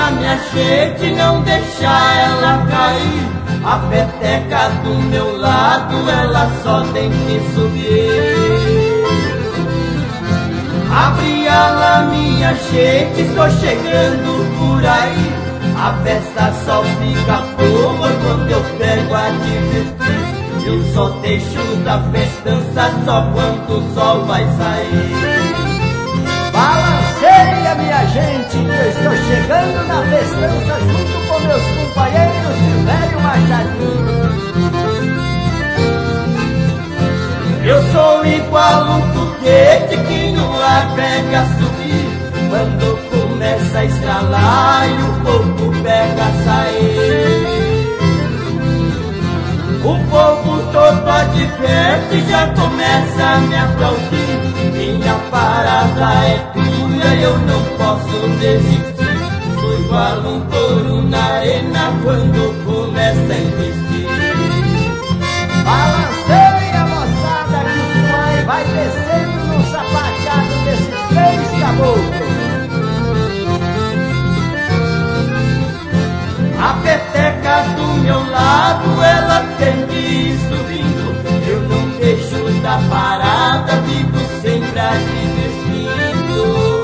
a minha gente, não deixar ela cair. A peteca do meu lado, ela só tem que subir. Abre ala, minha gente, estou chegando por aí. A festa só fica boa quando eu pego a divertir. Eu só deixo da festança só quando o sol vai sair. Balanceia, minha gente, que eu estou chegando na festança junto com meus companheiros de velho machadinho. Eu sou igual um foguete que no ar pega a subir. Quando começa a estralar e o povo pega a sair. O povo todo adverte, já começa a me aplaudir. Minha parada é dura, eu não posso desistir. Sou igual um touro na arena quando começa a investir. Balanceia, moçada, que o suai vai descendo no sapateado desses três caboclos. A peteca do meu lado, ela tem que ir subindo. Eu não deixo da parada, vivo sempre a divertindo.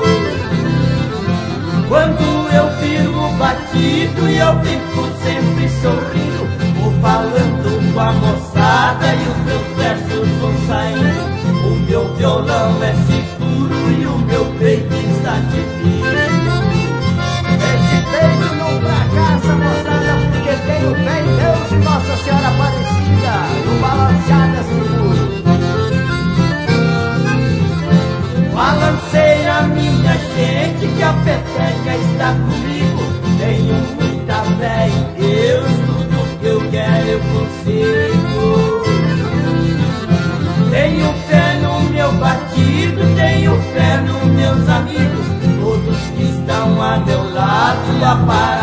Quando eu fico batido e eu fico sempre sorrindo, vou falando com a moçada e os meus versos vão saindo. O meu violão é seguro e o meu peito está divino. Esse peito não fracassa, moçada, porque tenho fé em Deus e Nossa Senhora Aparecida, no balanceada seguro. Balanceia, minha gente, que a peteca está comigo. Tenho muita fé em Deus, tudo que eu quero eu consigo. Tenho fé no meu batido, tenho fé nos meus amigos, todos que estão a meu lado, a paz